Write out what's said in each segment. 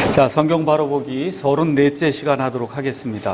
자, 성경 바로 보기 34째 시간 하도록 하겠습니다.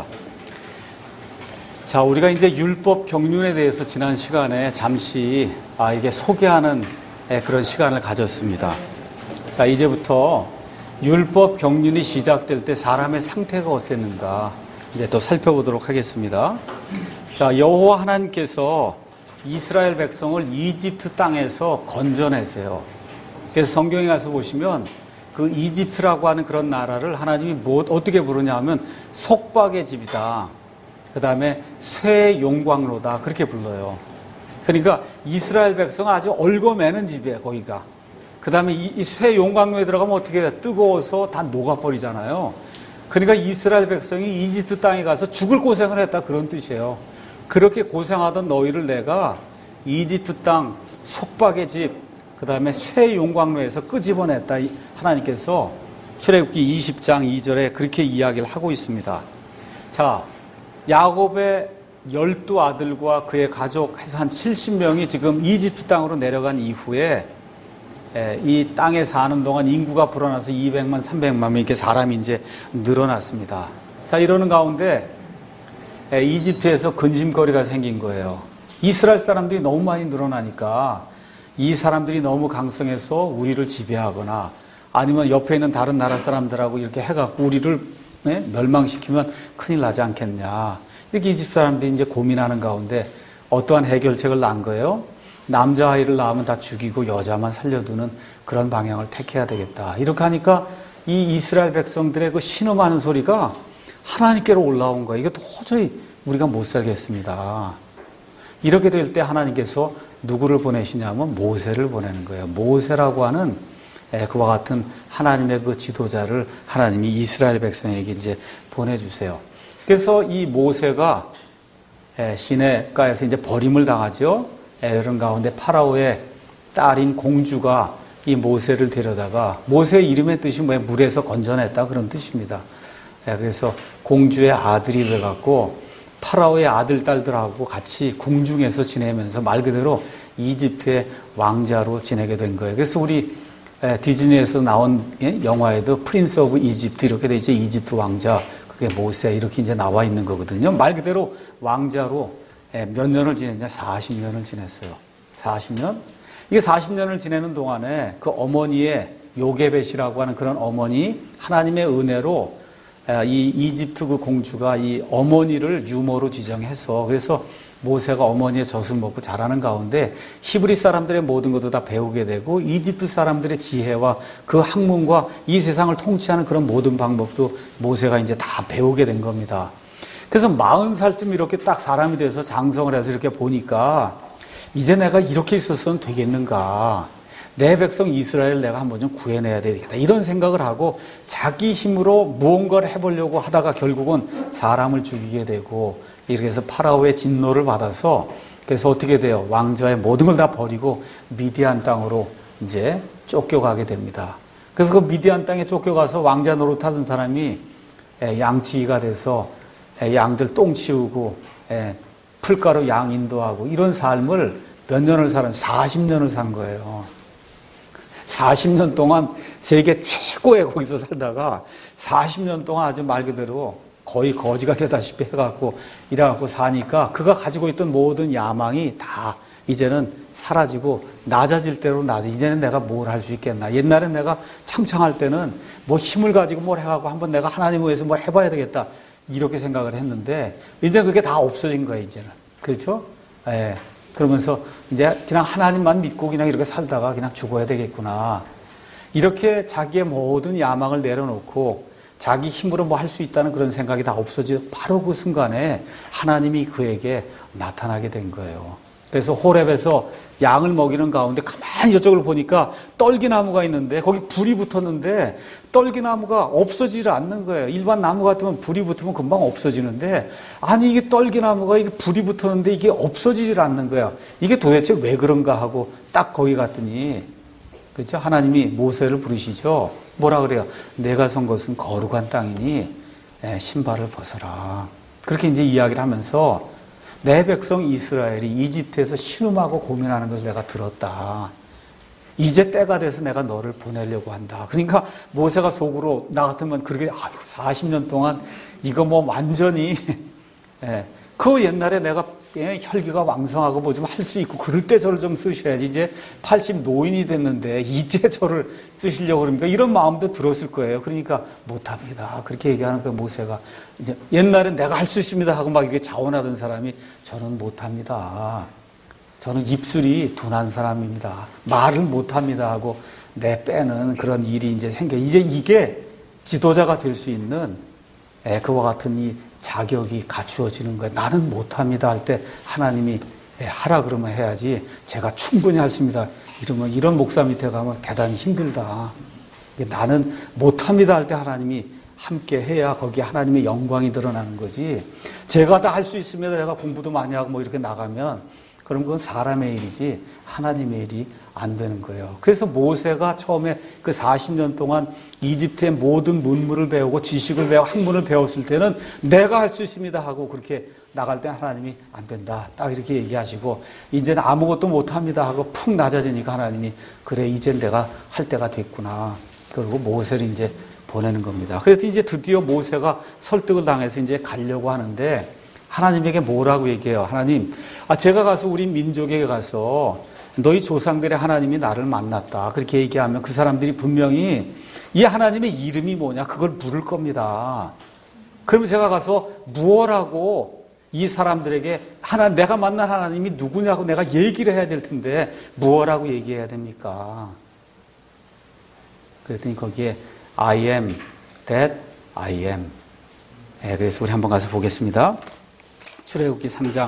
자, 우리가 이제 율법 경륜에 대해서 지난 시간에 잠시 이게 소개하는 그런 시간을 가졌습니다. 자, 이제부터 율법 경륜이 시작될 때 사람의 상태가 어땠는가 이제 또 살펴보도록 하겠습니다. 자, 여호와 하나님께서 이스라엘 백성을 이집트 땅에서 건져내세요. 그래서 성경에 가서 보시면 그 이집트라고 하는 그런 나라를 하나님이 어떻게 부르냐 하면 속박의 집이다. 그 다음에 쇠의 용광로다. 그렇게 불러요. 그러니까 이스라엘 백성은 아주 얽어매는 집이에요, 거기가. 그 다음에 이 쇠 용광로에 들어가면 어떻게 해요? 뜨거워서 다 녹아버리잖아요. 그러니까 이스라엘 백성이 이집트 땅에 가서 죽을 고생을 했다. 그런 뜻이에요. 그렇게 고생하던 너희를 내가 이집트 땅 속박의 집, 그 다음에 쇠 용광로에서 끄집어냈다. 하나님께서 출애굽기 20장 2절에 그렇게 이야기를 하고 있습니다. 자, 야곱의 12아들과 그의 가족 해서 한 70명이 지금 이집트 땅으로 내려간 이후에 이 땅에 사는 동안 인구가 불어나서 200만, 300만 명 이렇게 사람이 이제 늘어났습니다. 자, 이러는 가운데 이집트에서 근심거리가 생긴 거예요. 이스라엘 사람들이 너무 많이 늘어나니까 이 사람들이 너무 강성해서 우리를 지배하거나 아니면 옆에 있는 다른 나라 사람들하고 이렇게 해갖고 우리를 멸망시키면 큰일 나지 않겠냐. 이렇게 이집트 사람들이 이제 고민하는 가운데 어떠한 해결책을 난 거예요? 남자아이를 낳으면 다 죽이고 여자만 살려두는 그런 방향을 택해야 되겠다. 이렇게 하니까 이 이스라엘 백성들의 그 신음하는 소리가 하나님께로 올라온 거예요. 이거 도저히 우리가 못 살겠습니다. 이렇게 될 때 하나님께서 누구를 보내시냐면 모세를 보내는 거예요. 모세라고 하는 그와 같은 하나님의 그 지도자를 하나님이 이스라엘 백성에게 이제 보내주세요. 그래서 이 모세가 시내가에서 이제 버림을 당하죠. 이런 가운데 파라오의 딸인 공주가 이 모세를 데려다가 모세의 이름의 뜻이 물에서 건져냈다 그런 뜻입니다. 그래서 공주의 아들이 돼갖고 파라오의 아들, 딸들하고 같이 궁중에서 지내면서 말 그대로 이집트의 왕자로 지내게 된 거예요. 그래서 우리 디즈니에서 나온 영화에도 프린스 오브 이집트 이렇게 돼 있죠. 이집트 왕자, 그게 모세 이렇게 이제 나와 있는 거거든요. 말 그대로 왕자로 몇 년을 지냈냐? 40년을 지냈어요. 40년? 이게 40년을 지내는 동안에 그 어머니의 요게벳이라고 하는 그런 어머니 하나님의 은혜로 이 이집트 그 공주가 이 어머니를 유모로 지정해서 그래서 모세가 어머니의 젖을 먹고 자라는 가운데 히브리 사람들의 모든 것도 다 배우게 되고 이집트 사람들의 지혜와 그 학문과 이 세상을 통치하는 그런 모든 방법도 모세가 이제 다 배우게 된 겁니다. 그래서 40살쯤 이렇게 딱 사람이 돼서 장성을 해서 이렇게 보니까 이제 내가 이렇게 있었으면 되겠는가. 내 백성 이스라엘 내가 한번 좀 구해내야 되겠다. 이런 생각을 하고 자기 힘으로 무언가를 해보려고 하다가 결국은 사람을 죽이게 되고 이렇게 해서 파라오의 진노를 받아서 그래서 어떻게 돼요? 왕좌의 모든 걸 다 버리고 미디안 땅으로 이제 쫓겨가게 됩니다. 그래서 그 미디안 땅에 쫓겨가서 왕자 노릇하던 사람이 양치기가 돼서 양들 똥 치우고 풀가루 양 인도하고 이런 삶을 몇 년을 40년을 산 거예요. 40년 동안 세계 최고의 거기서 살다가 40년 동안 아주 말 그대로 거의 거지가 되다시피 해갖고 이래갖고 사니까 그가 가지고 있던 모든 야망이 다 이제는 사라지고 낮아질 대로 이제는 내가 뭘 할 수 있겠나. 옛날엔 내가 창창할 때는 뭐 힘을 가지고 뭘 해갖고 한번 내가 하나님을 위해서 뭘 해봐야 되겠다. 이렇게 생각을 했는데 이제 그게 다 없어진 거예요, 이제는. 그렇죠? 예. 그러면서 이제 그냥 하나님만 믿고 그냥 이렇게 살다가 그냥 죽어야 되겠구나. 이렇게 자기의 모든 야망을 내려놓고 자기 힘으로 뭐 할 수 있다는 그런 생각이 다 없어지고 바로 그 순간에 하나님이 그에게 나타나게 된 거예요. 그래서 호렙에서 양을 먹이는 가운데 가만히 이쪽을 보니까 떨기나무가 있는데 거기 불이 붙었는데 떨기나무가 없어지지 않는 거예요. 일반 나무 같으면 불이 붙으면 금방 없어지는데 아니 이게 떨기나무가 이게 불이 붙었는데 이게 없어지질 않는 거야. 이게 도대체 왜 그런가 하고 딱 거기 갔더니 그렇죠? 하나님이 모세를 부르시죠. 뭐라 그래요? 내가 선 것은 거룩한 땅이니 신발을 벗어라. 그렇게 이제 이야기를 하면서 내 백성 이스라엘이 이집트에서 신음하고 고민하는 것을 내가 들었다. 이제 때가 돼서 내가 너를 보내려고 한다. 그러니까 모세가 속으로 나 같으면 그렇게 40년 동안 이거 뭐 완전히 그 옛날에 내가 혈기가 왕성하고 뭐 좀 할 수 있고 그럴 때 저를 좀 쓰셔야지. 이제 80 노인이 됐는데 이제 저를 쓰시려고 그러니까 이런 마음도 들었을 거예요. 그러니까 못합니다. 그렇게 얘기하는 그 모세가 이제 옛날에 내가 할 수 있습니다 하고 막 이렇게 자원하던 사람이 저는 못합니다. 저는 입술이 둔한 사람입니다. 말을 못합니다 하고 내빼는 그런 일이 이제 생겨. 이제 이게 지도자가 될 수 있는 그와 같은 이 자격이 갖추어지는 거예요. 나는 못합니다 할 때 하나님이 하라 그러면 해야지 제가 충분히 했습니다 이러면 이런 목사 밑에 가면 대단히 힘들다. 나는 못합니다 할 때 하나님이 함께 해야 거기에 하나님의 영광이 드러나는 거지. 제가 다 할 수 있습니다. 내가 공부도 많이 하고 뭐 이렇게 나가면 그럼 그건 사람의 일이지 하나님의 일이 안 되는 거예요. 그래서 모세가 처음에 그 40년 동안 이집트의 모든 문물을 배우고 지식을 배우고 학문을 배웠을 때는 내가 할 수 있습니다 하고 그렇게 나갈 때 하나님이 안 된다 딱 이렇게 얘기하시고 이제는 아무것도 못합니다 하고 푹 낮아지니까 하나님이 그래 이제 내가 할 때가 됐구나. 그리고 모세를 이제 보내는 겁니다. 그래서 이제 드디어 모세가 설득을 당해서 이제 가려고 하는데 하나님에게 뭐라고 얘기해요? 하나님, 제가 가서 우리 민족에게 가서 너희 조상들의 하나님이 나를 만났다. 그렇게 얘기하면 그 사람들이 분명히 이 하나님의 이름이 뭐냐? 그걸 물을 겁니다. 그러면 제가 가서 무엇라고 이 사람들에게 내가 만난 하나님이 누구냐고 내가 얘기를 해야 될 텐데 무엇라고 얘기해야 됩니까? 그랬더니 거기에 I am that I am. 그래서 우리 한번 가서 보겠습니다. 출애굽기 3장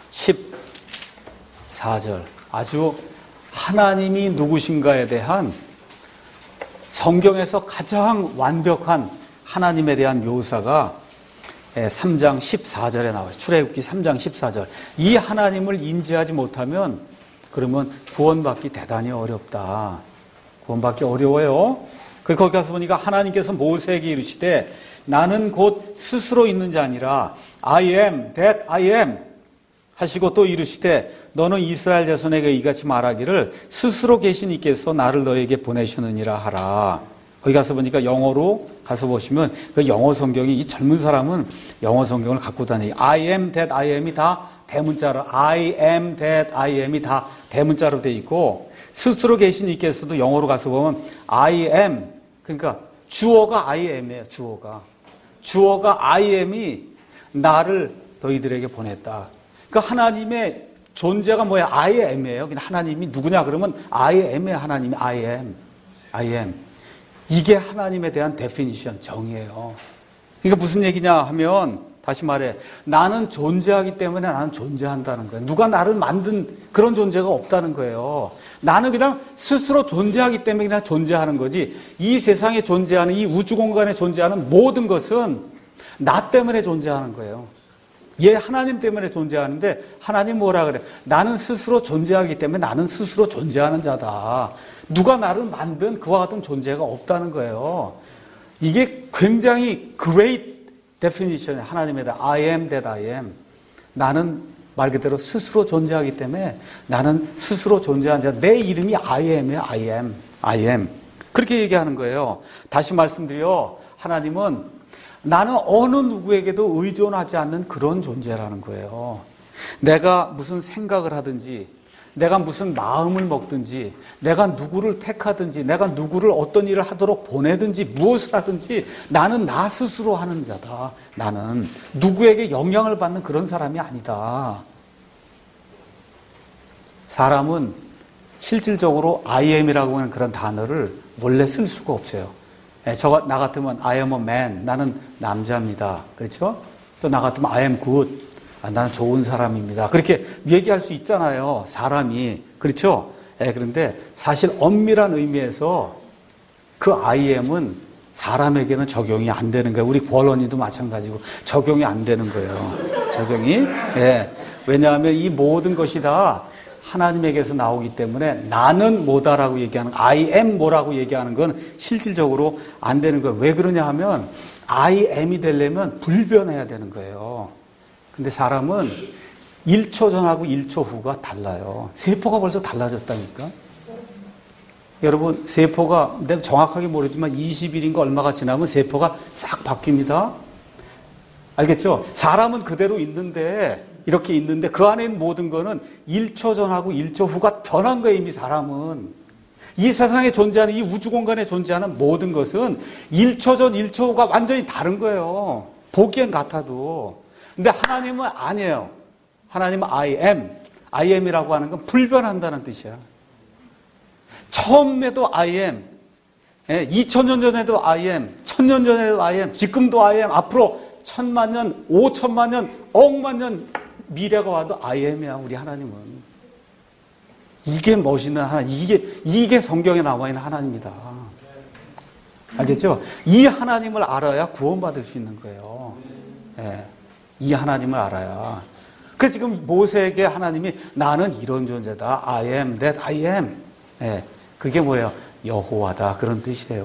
14절 아주 하나님이 누구신가에 대한 성경에서 가장 완벽한 하나님에 대한 묘사가 3장 14절에 나와요. 출애굽기 3장 14절. 이 하나님을 인지하지 못하면 그러면 구원받기 대단히 어렵다. 구원받기 어려워요. 거기 가서 보니까 하나님께서 모세에게 이르시되 나는 곧 스스로 있는 자 아니라 I am that I am 하시고 또 이르시되 너는 이스라엘 자손에게 이같이 말하기를 스스로 계신 이께서 나를 너에게 보내셨느니라 하라. 거기 가서 보니까 영어로 가서 보시면 그 영어 성경이 이 젊은 사람은 영어 성경을 갖고 다니고 I am that I am이 다 대문자로 I am that I am이 다 대문자로 돼 있고 스스로 계신 이께서도 영어로 가서 보면 I am 그러니까 주어가 I am이에요. 주어가 I am이 나를 너희들에게 보냈다. 그러니까 하나님의 존재가 뭐야? I am이에요. 그냥 하나님이 누구냐 그러면 I am의 하나님이 I am. 이게 하나님에 대한 데피니션, 정의예요. 그러니까 무슨 얘기냐 하면 다시 말해 나는 존재하기 때문에 나는 존재한다는 거예요. 누가 나를 만든 그런 존재가 없다는 거예요. 나는 그냥 스스로 존재하기 때문에 그냥 존재하는 거지 이 세상에 존재하는 이 우주 공간에 존재하는 모든 것은 나 때문에 존재하는 거예요. 얘 하나님 때문에 존재하는데 하나님 뭐라 그래? 나는 스스로 존재하기 때문에 나는 스스로 존재하는 자다. 누가 나를 만든 그와 같은 존재가 없다는 거예요. 이게 굉장히 great definition 하나님에 대한 I am that I am. 나는 말 그대로 스스로 존재하기 때문에 나는 스스로 존재하는 자. 내 이름이 I am이에요. I am. 그렇게 얘기하는 거예요. 다시 말씀드려 하나님은 나는 어느 누구에게도 의존하지 않는 그런 존재라는 거예요. 내가 무슨 생각을 하든지 내가 무슨 마음을 먹든지 내가 누구를 택하든지 내가 누구를 어떤 일을 하도록 보내든지 무엇을 하든지 나는 나 스스로 하는 자다. 나는 누구에게 영향을 받는 그런 사람이 아니다. 사람은 실질적으로 I am이라고 하는 그런 단어를 원래 쓸 수가 없어요. 나 같으면 I am a man. 나는 남자입니다. 그렇죠? 또 나 같으면 I am good. 나는 좋은 사람입니다. 그렇게 얘기할 수 있잖아요. 사람이. 그렇죠? 그런데 사실 엄밀한 의미에서 그 I am은 사람에게는 적용이 안 되는 거예요. 우리 권원이도 마찬가지고 적용이 안 되는 거예요. 적용이. 왜냐하면 이 모든 것이 다 하나님에게서 나오기 때문에 나는 뭐다라고 얘기하는 I am 뭐라고 얘기하는 건 실질적으로 안 되는 거예요. 왜 그러냐 하면 I am이 되려면 불변해야 되는 거예요. 근데 사람은 1초 전하고 1초 후가 달라요. 세포가 벌써 달라졌다니까. 여러분, 세포가, 내가 정확하게 모르지만 20일인가 얼마가 지나면 세포가 싹 바뀝니다. 알겠죠? 사람은 그대로 있는데, 이렇게 있는데 그 안에 있는 모든 거는 1초 전하고 1초 후가 변한 거예요, 이미 사람은. 이 세상에 존재하는, 이 우주 공간에 존재하는 모든 것은 1초 전, 1초 후가 완전히 다른 거예요. 보기엔 같아도. 근데 하나님은 아니에요. 하나님은 I am. I am이라고 하는 건 불변한다는 뜻이야. 처음에도 I am. 2000년 전에도 I am. 1000년 전에도 I am. 지금도 I am. 앞으로 1000만 년, 5000만 년, 억만 년 미래가 와도 I am이야, 우리 하나님은. 이게 멋있는 하나님. 이게 성경에 나와 있는 하나님이다. 알겠죠? 이 하나님을 알아야 구원받을 수 있는 거예요. 이 하나님을 알아야. 그래서 지금 모세에게 하나님이 나는 이런 존재다. I am that I am. 그게 뭐예요? 여호와다. 그런 뜻이에요.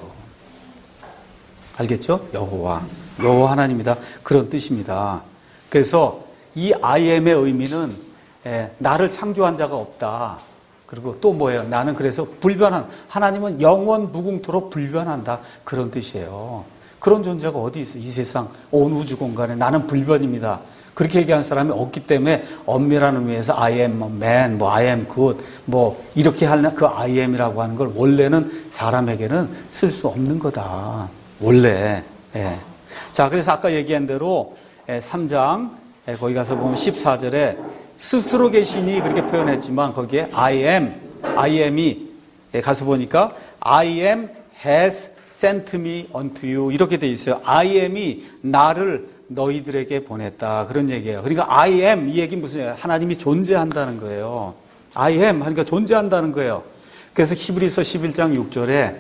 알겠죠? 여호와 하나님이다. 그런 뜻입니다. 그래서 이 I am의 의미는 나를 창조한 자가 없다. 그리고 또 뭐예요? 나는 그래서 불변한, 하나님은 영원 무궁토록 불변한다. 그런 뜻이에요. 그런 존재가 어디 있어? 이 세상 온 우주 공간에 나는 불변입니다. 그렇게 얘기하는 사람이 없기 때문에 엄밀한 의미에서 I am a man, I am good, 이렇게 하는 그 I am이라고 하는 걸 원래는 사람에게는 쓸 수 없는 거다. 원래. 자, 그래서 아까 얘기한 대로 3장 거기 가서 보면 14절에 스스로 계시니 그렇게 표현했지만 거기에 I am이 가서 보니까 I am has sent me unto you 이렇게 돼 있어요. I am이 나를 너희들에게 보냈다. 그런 얘기예요. 그러니까 I am 이 얘기는 무슨 얘기예요? 하나님이 존재한다는 거예요. I am 하니까 존재한다는 거예요. 그래서 히브리서 11장 6절에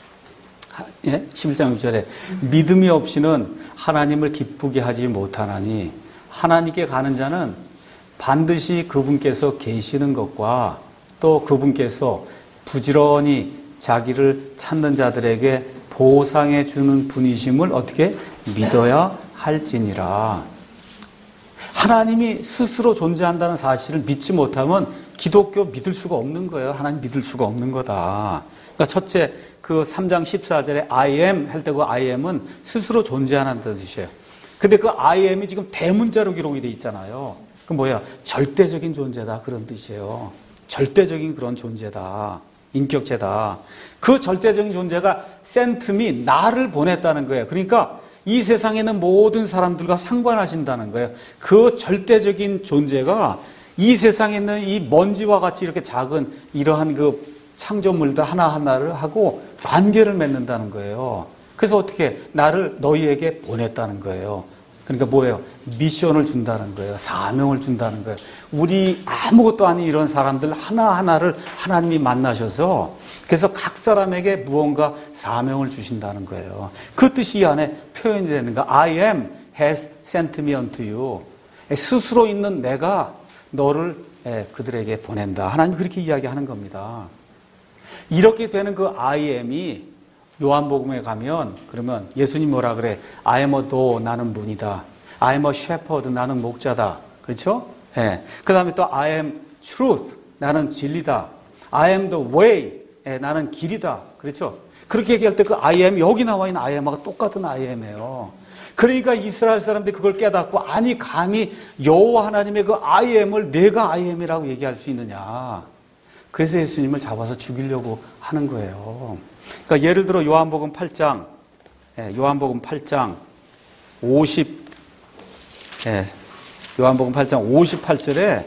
11장 6절에 믿음이 없이는 하나님을 기쁘게 하지 못하나니 하나님께 가는 자는 반드시 그분께서 계시는 것과 또 그분께서 부지런히 자기를 찾는 자들에게 보상해 주는 분이심을 어떻게 믿어야 할지니라. 하나님이 스스로 존재한다는 사실을 믿지 못하면 기독교 믿을 수가 없는 거예요. 하나님 믿을 수가 없는 거다. 그러니까 첫째, 그 3장 14절에 I am 할 때 그 I am은 스스로 존재하는 뜻이에요. 근데 그 I am이 지금 대문자로 기록이 돼 있잖아요. 그 뭐야? 절대적인 존재다. 그런 뜻이에요. 절대적인 그런 존재다. 인격체다. 그 절대적인 존재가 sent me, 나를 보냈다는 거예요. 그러니까 이 세상에 있는 모든 사람들과 상관하신다는 거예요. 그 절대적인 존재가 이 세상에 있는 이 먼지와 같이 이렇게 작은 이러한 그 창조물들 하나하나를 하고 관계를 맺는다는 거예요. 그래서 어떻게 나를 너희에게 보냈다는 거예요. 그러니까 뭐예요? 미션을 준다는 거예요. 사명을 준다는 거예요. 우리 아무것도 아닌 이런 사람들 하나하나를 하나님이 만나셔서 그래서 각 사람에게 무언가 사명을 주신다는 거예요. 그 뜻이 이 안에 표현이 되는 거예요. I am has sent me unto you. 스스로 있는 내가 너를 그들에게 보낸다. 하나님 그렇게 이야기하는 겁니다. 이렇게 되는 그 I am이 요한복음에 가면 그러면 예수님 뭐라 그래? I am a door, 나는 문이다. I am a shepherd, 나는 목자다. 그렇죠? 그 다음에 또 I am truth, 나는 진리다. I am the way, 나는 길이다. 그렇죠? 그렇게 얘기할 때 그 I am, 여기 나와 있는 I am하고 똑같은 I am이에요. 그러니까 이스라엘 사람들이 그걸 깨닫고 아니 감히 여호와 하나님의 그 I am을 내가 I am이라고 얘기할 수 있느냐. 그래서 예수님을 잡아서 죽이려고 하는 거예요. 그러니까 예를 들어 요한복음 8장 58절에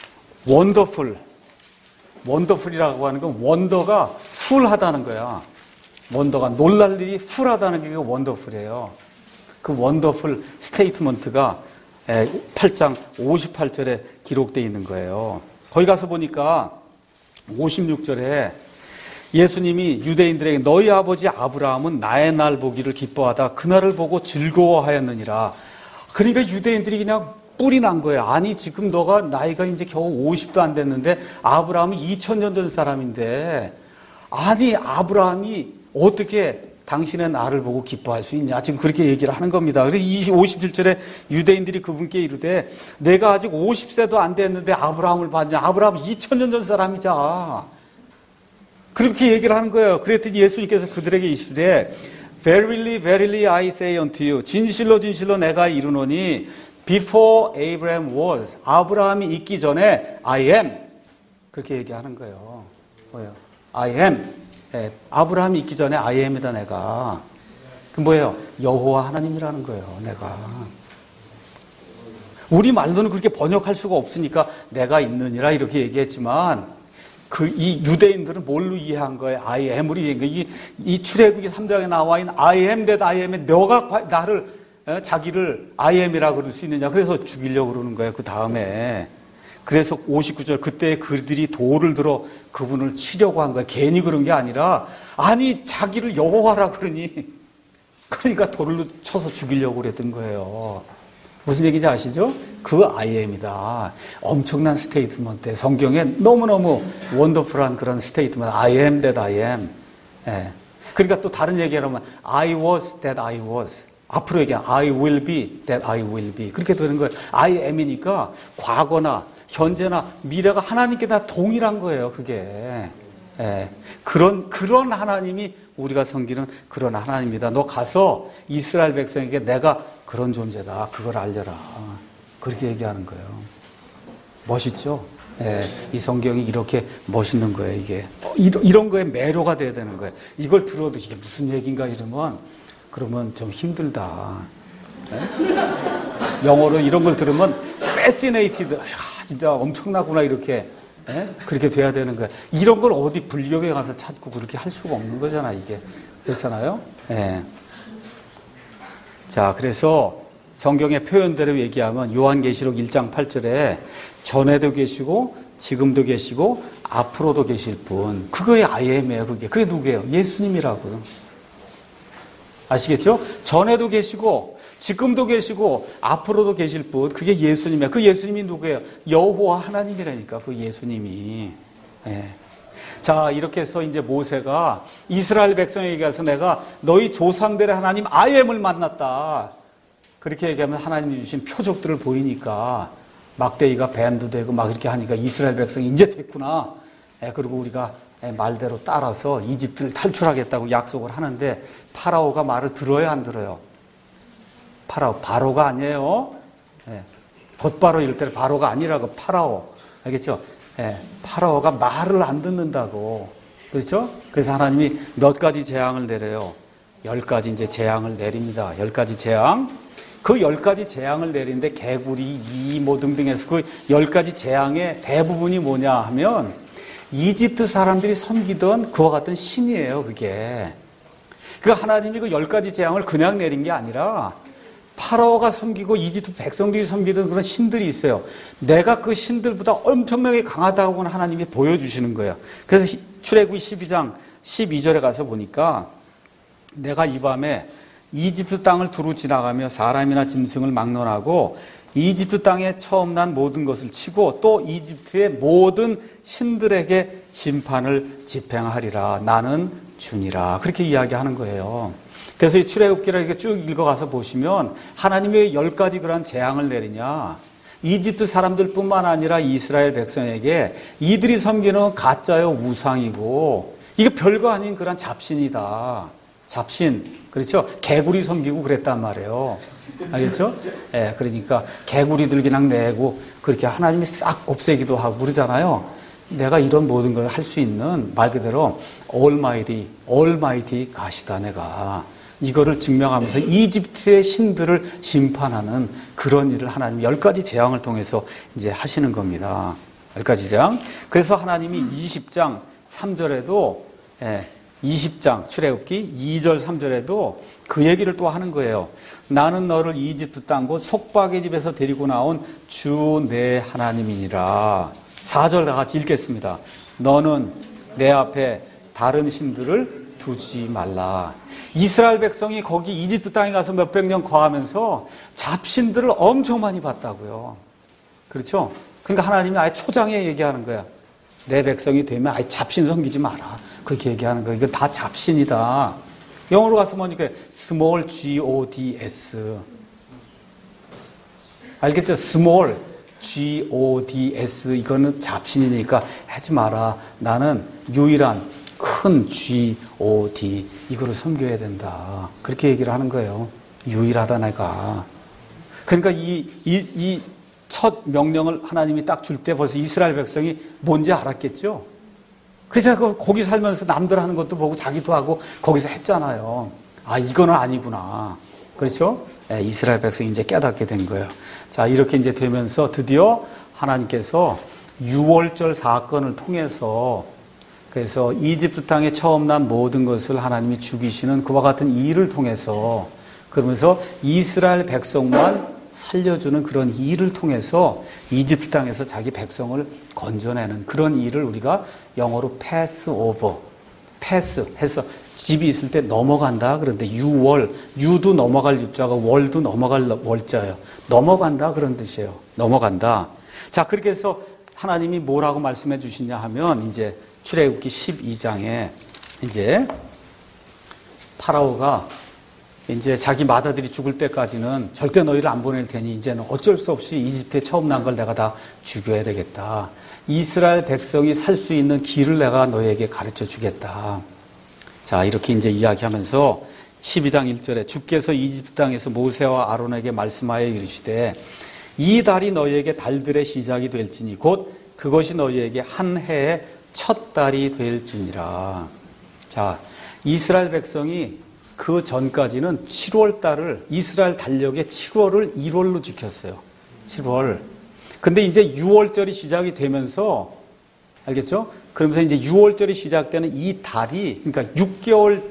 원더풀이라고 하는 건 원더가 풀하다는 거야. 원더가 놀랄 일이 풀하다는 게 원더풀이에요. 그 원더풀 스테이트먼트가 8장 58절에 기록되어 있는 거예요. 거기 가서 보니까 56절에 예수님이 유대인들에게 너희 아버지 아브라함은 나의 날 보기를 기뻐하다 그날을 보고 즐거워하였느니라. 그러니까 유대인들이 그냥 뿔이 난 거예요. 아니 지금 너가 나이가 이제 겨우 50도 안 됐는데 아브라함이 2000년 전 사람인데 아니 아브라함이 어떻게 당신의 나를 보고 기뻐할 수 있냐. 지금 그렇게 얘기를 하는 겁니다. 그래서 57절에 유대인들이 그분께 이르되 내가 아직 50세도 안 됐는데 아브라함을 봤냐. 아브라함 2000년 전 사람이자. 그렇게 얘기를 하는 거예요. 그랬더니 예수님께서 그들에게 이르시되 Verily, verily I say unto you, 진실로 진실로 내가 이르노니 Before Abraham was, 아브라함이 있기 전에 I am, 그렇게 얘기하는 거예요. 뭐예요? I am. 아브라함이 있기 전에 I am이다 내가. 그 뭐예요? 여호와 하나님이라는 거예요. 내가. 우리 말로는 그렇게 번역할 수가 없으니까 내가 있느니라 이렇게 얘기했지만 이 유대인들은 뭘로 이해한 거예요? I am으로 이해한 거예요. 이 출애굽기 3장에 나와 있는 I am that I am에 너가 나를 자기를 I am이라고 그럴 수 있느냐. 그래서 죽이려고 그러는 거예요. 그 다음에. 그래서 59절 그때 그들이 돌을 들어 그분을 치려고 한 거예요. 괜히 그런 게 아니라 아니 자기를 여호와라 그러니 그러니까 돌을 쳐서 죽이려고 그랬던 거예요. 무슨 얘기인지 아시죠? 그 I am이다. 엄청난 스테이트먼트. 성경에 너무너무 원더풀한 그런 스테이트먼트. I am that I am. 그러니까 또 다른 얘기하면 I was that I was. 앞으로 얘기하면 I will be that I will be. 그렇게 되는 거예요. I am이니까 과거나 현재나 미래가 하나님께 다 동일한 거예요. 그게. 그런 하나님이 우리가 섬기는 그런 하나님입니다. 너 가서 이스라엘 백성에게 내가 그런 존재다. 그걸 알려라. 그렇게 얘기하는 거예요. 멋있죠? 이 성경이 이렇게 멋있는 거예요. 이게 이런 거에 매료가 돼야 되는 거예요. 이걸 들어도 이게 무슨 얘기인가 그러면 좀 힘들다. 영어로 이런 걸 들으면 fascinated. 진짜 엄청나구나 이렇게. 그렇게 돼야 되는 거예요. 이런 걸 어디 불교에 가서 찾고 그렇게 할 수가 없는 거잖아, 이게. 그렇잖아요? 자, 그래서 성경의 표현대로 얘기하면 요한계시록 1장 8절에 전에도 계시고 지금도 계시고 앞으로도 계실 분. 그거의 I am이에요, 그게. 그게 누구예요? 예수님이라고요. 아시겠죠? 전에도 계시고 지금도 계시고 앞으로도 계실 분, 그게 예수님이에요. 그 예수님이 누구예요? 여호와 하나님이라니까, 그 예수님이. 자, 이렇게 해서 이제 모세가 이스라엘 백성에게 가서 내가 너희 조상들의 하나님 I am을 만났다. 그렇게 얘기하면 하나님이 주신 표적들을 보이니까 막대기가 뱀도 되고 막 이렇게 하니까 이스라엘 백성이 이제 됐구나. 그리고 우리가 말대로 따라서 이집트를 탈출하겠다고 약속을 하는데 파라오가 말을 들어요, 안 들어요? 바로가 아니에요. 곧바로 이럴 때는 바로가 아니라고, 파라오. 알겠죠? 파라오가 말을 안 듣는다고. 그렇죠? 그래서 하나님이 몇 가지 재앙을 내려요. 10가지 이제 재앙을 내립니다. 10가지 재앙. 그 10가지 재앙을 내리는데 개구리, 이 뭐 등등해서 그 10가지 재앙의 대부분이 뭐냐 하면 이집트 사람들이 섬기던 그와 같은 신이에요, 그게. 그러니까 하나님이 그 10가지 재앙을 그냥 내린 게 아니라 파라오가 섬기고 이집트 백성들이 섬기던 그런 신들이 있어요. 내가 그 신들보다 엄청나게 강하다고 하나님이 보여주시는 거예요. 그래서 출애굽기 12장 12절에 가서 보니까 내가 이 밤에 이집트 땅을 두루 지나가며 사람이나 짐승을 막론하고 이집트 땅에 처음 난 모든 것을 치고 또 이집트의 모든 신들에게 심판을 집행하리라. 나는 주니라. 그렇게 이야기하는 거예요. 그래서 이 출애굽기를 이렇게 쭉 읽어가서 보시면 하나님이 왜 10가지 그런 재앙을 내리냐. 이집트 사람들뿐만 아니라 이스라엘 백성에게 이들이 섬기는 가짜요 우상이고 이게 별거 아닌 그런 잡신이다. 잡신. 그렇죠? 개구리 섬기고 그랬단 말이에요. 알겠죠? 그러니까 개구리들 그냥 내고 그렇게 하나님이 싹 없애기도 하고 그러잖아요. 내가 이런 모든 걸 할 수 있는 말 그대로 Almighty 가시다 내가. 이거를 증명하면서 이집트의 신들을 심판하는 그런 일을 하나님 10가지 재앙을 통해서 이제 하시는 겁니다. 10가지 재앙. 그래서 하나님이 20장 3절에도 20장 출애굽기 2절 3절에도 그 얘기를 또 하는 거예요. 나는 너를 이집트 땅 곧 속박의 집에서 데리고 나온 주 내 하나님이니라. 4절 다 같이 읽겠습니다. 너는 내 앞에 다른 신들을 두지 말라. 이스라엘 백성이 거기 이집트 땅에 가서 몇백 년 거하면서 잡신들을 엄청 많이 봤다고요. 그렇죠? 그러니까 하나님이 아예 초장에 얘기하는 거야. 내 백성이 되면 아예 잡신 섬기지 마라. 그렇게 얘기하는 거예요. 이거 다 잡신이다. 영어로 가서 보니까 small gods. 알겠죠? small gods. 이거는 잡신이니까 하지 마라. 나는 유일한 큰 G-O-D 이거를 섬겨야 된다. 그렇게 얘기를 하는 거예요. 유일하다 내가. 그러니까 이 첫 명령을 하나님이 딱 줄 때 벌써 이스라엘 백성이 뭔지 알았겠죠. 그래서 거기 살면서 남들 하는 것도 보고 자기도 하고 거기서 했잖아요. 아, 이거는 아니구나. 그렇죠? 네, 이스라엘 백성이 이제 깨닫게 된 거예요. 자, 이렇게 이제 되면서 드디어 하나님께서 6월절 사건을 통해서 그래서 이집트 땅에 처음 난 모든 것을 하나님이 죽이시는 그와 같은 일을 통해서 그러면서 이스라엘 백성만 살려주는 그런 일을 통해서 이집트 땅에서 자기 백성을 건져내는 그런 일을 우리가 영어로 pass over, pass 해서 집이 있을 때 넘어간다. 그런데 유도 넘어갈 유자가 월도 넘어갈 월자예요. 넘어간다 그런 뜻이에요. 넘어간다. 자, 그렇게 해서 하나님이 뭐라고 말씀해 주시냐 하면 이제 출애굽기 12장에 이제 파라오가 이제 자기 맏아들이 죽을 때까지는 절대 너희를 안 보낼 테니 이제는 어쩔 수 없이 이집트에 처음 난 걸 내가 다 죽여야 되겠다. 이스라엘 백성이 살 수 있는 길을 내가 너희에게 가르쳐 주겠다. 자, 이렇게 이제 이야기하면서 12장 1절에 주께서 이집트 땅에서 모세와 아론에게 말씀하여 이르시되 이 달이 너희에게 달들의 시작이 될지니 곧 그것이 너희에게 한 해의 첫 달이 될지니라. 자, 이스라엘 백성이 그 전까지는 7월 달을 이스라엘 달력의 7월을 1월로 지켰어요. 7월. 근데 이제 6월절이 시작이 되면서 알겠죠? 그러면서 이제 6월절이 시작되는 이 달이 그러니까 6개월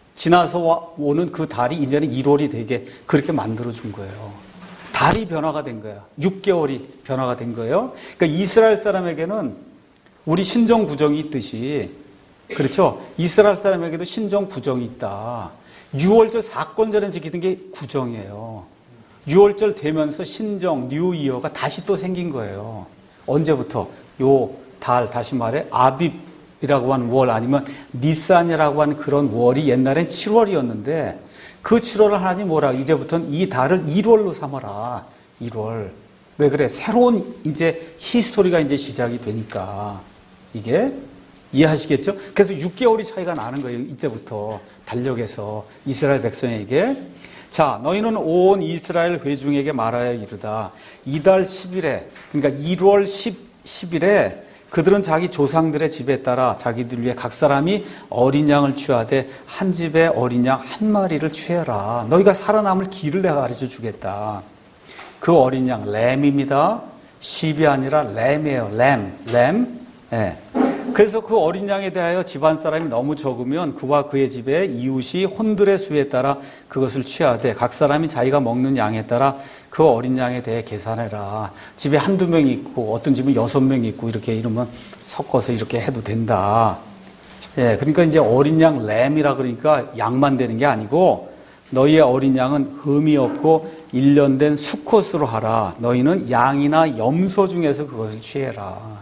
지나서 오는 그 달이 이제는 1월이 되게 그렇게 만들어 준 거예요. 달이 변화가 된 거야. 6개월이 변화가 된 거예요. 그러니까 이스라엘 사람에게는 우리 신정 구정이 있듯이 그렇죠? 이스라엘 사람에게도 신정 구정이 있다. 6월절 사건절은 지키는 게 구정이에요. 6월절 되면서 신정, 뉴이어가 다시 또 생긴 거예요. 언제부터? 요 달, 다시 말해 아빕이라고 하는 월 아니면 니산이라고 하는 그런 월이 옛날엔 7월이었는데 그 7월을 하나님 뭐라 이제부터는 이 달을 1월로 삼아라. 1월. 왜 그래? 새로운 이제 히스토리가 이제 시작이 되니까 이게 이해하시겠죠? 그래서 6개월이 차이가 나는 거예요. 이때부터 달력에서 이스라엘 백성에게 자, 너희는 온 이스라엘 회중에게 말하여 이르다. 이달 10일에 그러니까 1월 10일에 그들은 자기 조상들의 집에 따라 자기들 위해 각 사람이 어린 양을 취하되 한 집에 어린 양 한 마리를 취해라. 너희가 살아남을 길을 내가 가르쳐 주겠다. 그 어린 양 램입니다. 십이 아니라 램이에요. 램. 예. 그래서 그 어린 양에 대하여 집안 사람이 너무 적으면 그와 그의 집에 이웃이 혼들의 수에 따라 그것을 취하되 각 사람이 자기가 먹는 양에 따라 그 어린 양에 대해 계산해라. 집에 한두 명이 있고 어떤 집은 6명이 있고 이렇게 이러면 섞어서 이렇게 해도 된다. 예, 그러니까 이제 어린 양 램이라 그러니까 양만 되는 게 아니고 너희의 어린 양은 흠이 없고 일련된 수컷으로 하라. 너희는 양이나 염소 중에서 그것을 취해라.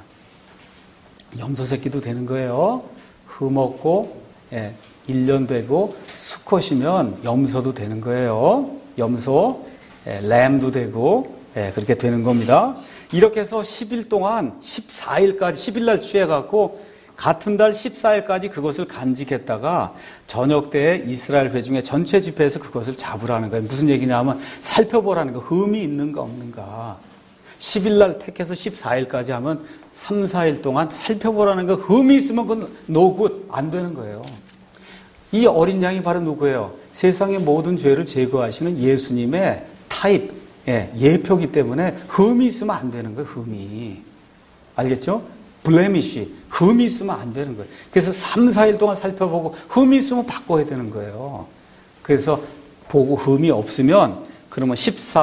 염소 새끼도 되는 거예요. 흠 없고 예, 1년 되고 수컷이면 염소도 되는 거예요. 염소, 예, 램도 되고 예, 그렇게 되는 겁니다. 이렇게 해서 10일 동안 14일까지 10일 날 취해갖고 같은 달 14일까지 그것을 간직했다가 저녁 때에 이스라엘 회중의 전체 집회에서 그것을 잡으라는 거예요. 무슨 얘기냐면 살펴보라는 거. 흠이 있는가 없는가. 10일 날 택해서 14일까지 하면 3, 4일 동안 살펴보라는 거. 흠이 있으면 그건 노굿 안 되는 거예요. 이 어린 양이 바로 누구예요? 세상의 모든 죄를 제거하시는 예수님의 타입, 예표기 때문에 흠이 있으면 안 되는 거예요. 흠이. 알겠죠? 블레미시, 흠이 있으면 안 되는 거예요. 그래서 3, 4일 동안 살펴보고 흠이 있으면 바꿔야 되는 거예요. 그래서 보고 흠이 없으면 그러면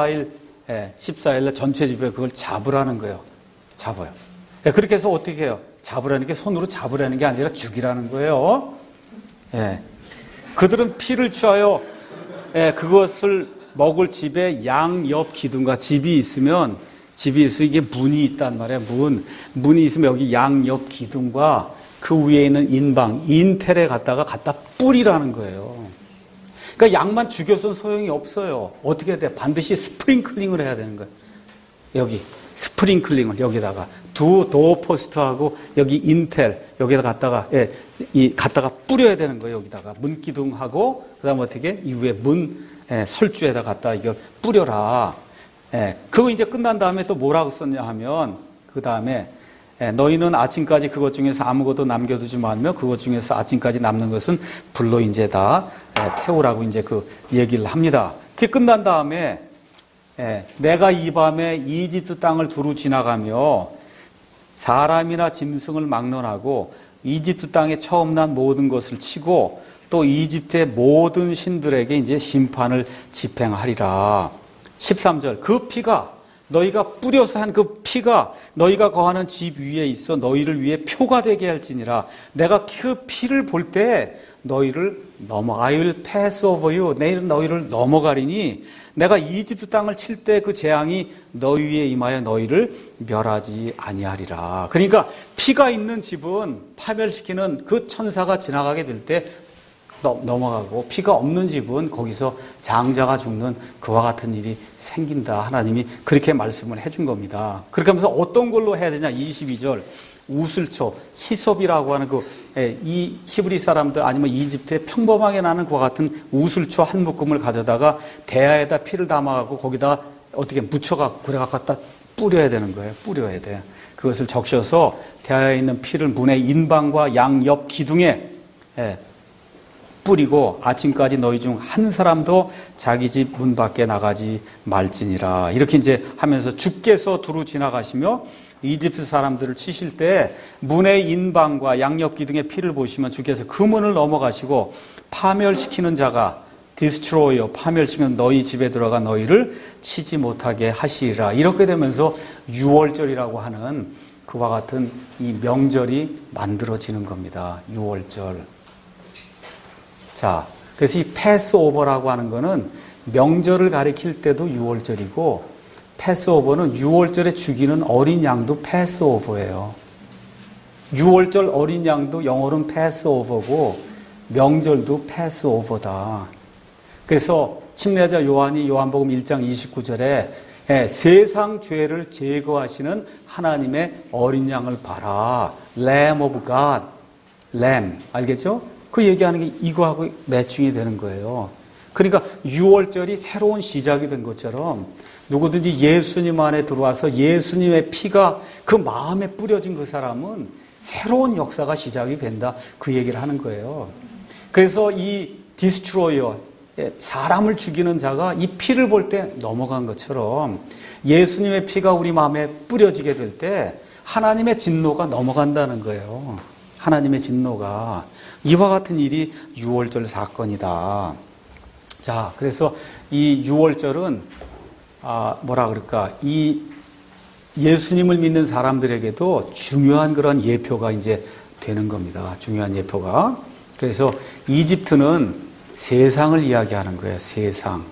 14일날 전체 집에 그걸 잡으라는 거예요. 잡아요. 그렇게 해서 어떻게 해요? 잡으라는 게 손으로 잡으라는 게 아니라 죽이라는 거예요. 그들은 피를 취하여 그것을 먹을 집에 양 옆 기둥과 집이 있으면 이게 문이 있단 말이에요. 문이 있으면 여기 양 옆 기둥과 그 위에 있는 인텔에 갖다 뿌리라는 거예요. 그러니까 양만 죽여서는 소용이 없어요. 어떻게 해야 돼? 반드시 스프링클링을 해야 되는 거예요. 여기 스프링클링을 여기다가 두 도어 포스트하고 여기 인텔 여기다 갖다가 갖다가 뿌려야 되는 거예요. 여기다가 문기둥하고 그다음 어떻게 이후에 문 설주에다 갖다 이걸 뿌려라. 그거 이제 끝난 다음에 또 뭐라고 썼냐 하면 그 다음에 너희는 아침까지 그것 중에서 아무것도 남겨두지 말며 그것 중에서 아침까지 남는 것은 불로 이제 다 태우라고 이제 그 얘기를 합니다. 그게 끝난 다음에 내가 이 밤에 이집트 땅을 두루 지나가며 사람이나 짐승을 막론하고 이집트 땅에 처음 난 모든 것을 치고 또 이집트의 모든 신들에게 이제 심판을 집행하리라. 13절 그 피가 너희가 뿌려서 한 그 피가 너희가 거하는 집 위에 있어 너희를 위해 표가 되게 할지니라. 내가 그 피를 볼 때 너희를 I will pass over you. 내일은 너희를 넘어가리니 내가 이집트 땅을 칠 때 그 재앙이 너희 위에 임하여 너희를 멸하지 아니하리라. 그러니까 피가 있는 집은 파멸시키는 그 천사가 지나가게 될 때 넘어가고 피가 없는 집은 거기서 장자가 죽는 그와 같은 일이 생긴다. 하나님이 그렇게 말씀을 해준 겁니다. 그렇게 하면서 어떤 걸로 해야 되냐. 22절 우슬초, 히솝이라고 하는 이 히브리 사람들 아니면 이집트에 평범하게 나는 그와 같은 우슬초 한 묶음을 가져다가 대야에다 피를 담아갖고 거기다 어떻게 묻혀갖고 그래 갖다 뿌려야 되는 거예요. 뿌려야 돼. 그것을 적셔서 대야에 있는 피를 문의 인방과 양 옆 기둥에 뿌리고 아침까지 너희 중 한 사람도 자기 집 문 밖에 나가지 말지니라. 이렇게 이제 하면서 주께서 두루 지나가시며 이집트 사람들을 치실 때 문의 인방과 양옆 기둥의 피를 보시면 주께서 그 문을 넘어가시고 파멸시키는 자가 디스트로이어 파멸시키는 너희 집에 들어가 너희를 치지 못하게 하시리라. 이렇게 되면서 유월절이라고 하는 그와 같은 이 명절이 만들어지는 겁니다. 유월절. 자, 그래서 이 패스오버라고 하는 거는 명절을 가리킬 때도 유월절이고 패스오버는 유월절에 죽이는 어린 양도 패스오버예요. 유월절 어린 양도 영어로는 패스오버고 명절도 패스오버다. 그래서 침례자 요한이 요한복음 1장 29절에 세상 죄를 제거하시는 하나님의 어린 양을 봐라. Lamb of God. Lamb. 알겠죠? 그 얘기하는 게 이거하고 매칭이 되는 거예요. 그러니까 6월절이 새로운 시작이 된 것처럼 누구든지 예수님 안에 들어와서 예수님의 피가 그 마음에 뿌려진 그 사람은 새로운 역사가 시작이 된다. 그 얘기를 하는 거예요. 그래서 이 디스트로이어, 사람을 죽이는 자가 이 피를 볼 때 넘어간 것처럼 예수님의 피가 우리 마음에 뿌려지게 될 때 하나님의 진노가 넘어간다는 거예요. 하나님의 진노가. 이와 같은 일이 유월절 사건이다. 자, 그래서 이 유월절은 이 예수님을 믿는 사람들에게도 중요한 그런 예표가 이제 되는 겁니다. 중요한 예표가. 그래서 이집트는 세상을 이야기하는 거예요. 세상.